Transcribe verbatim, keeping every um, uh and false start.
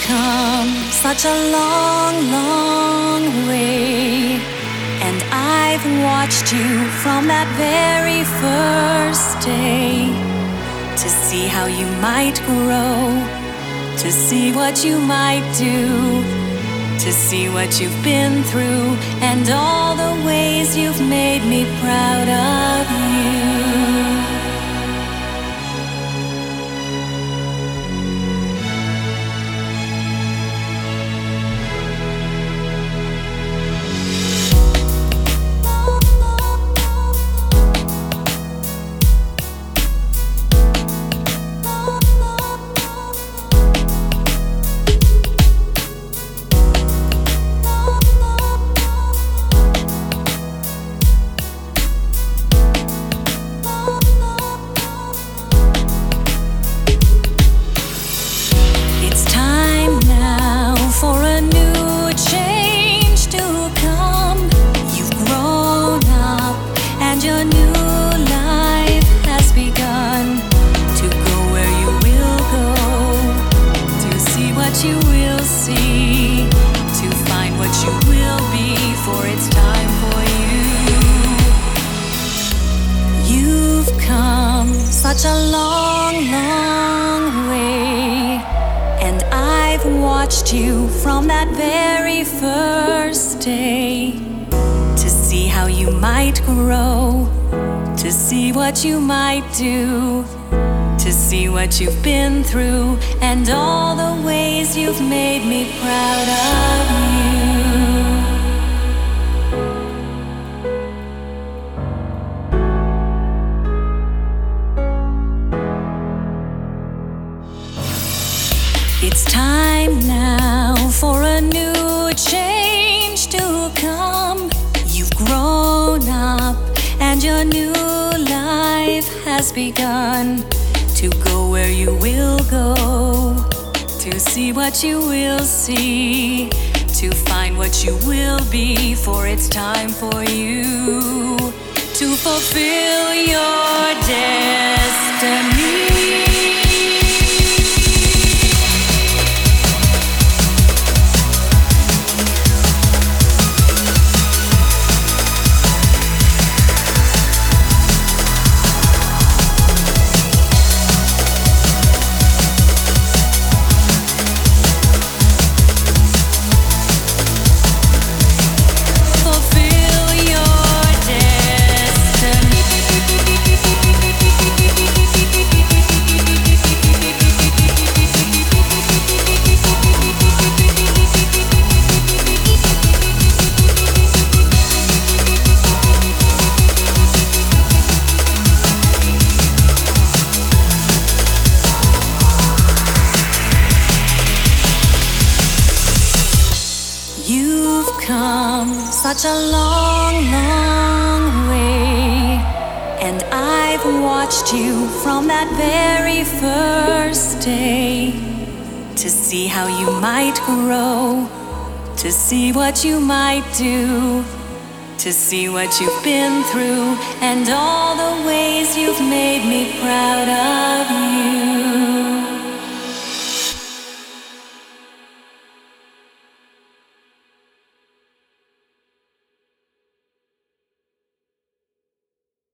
come such a long, long way, and I've watched you from that very first day, to see how you might grow, to see what you might do, to see what you've been through, and all the ways you've made me proud of you. You will see, to find what you will be, for it's time for you. You've come such a long, long way, and I've watched you from that very first day, to see how you might grow, to see what you might do, to see what you've been through, and all the ways you've made me proud of you. It's time now for a new change to come. You've grown up and your new life has begun, to go where you will go, to see what you will see, to find what you will be, for it's time for you to fulfill your destiny. You've come such a long, long way, and I've watched you from that very first day, to see how you might grow, to see what you might do, to see what you've been through, and all the ways you've made me proud of you.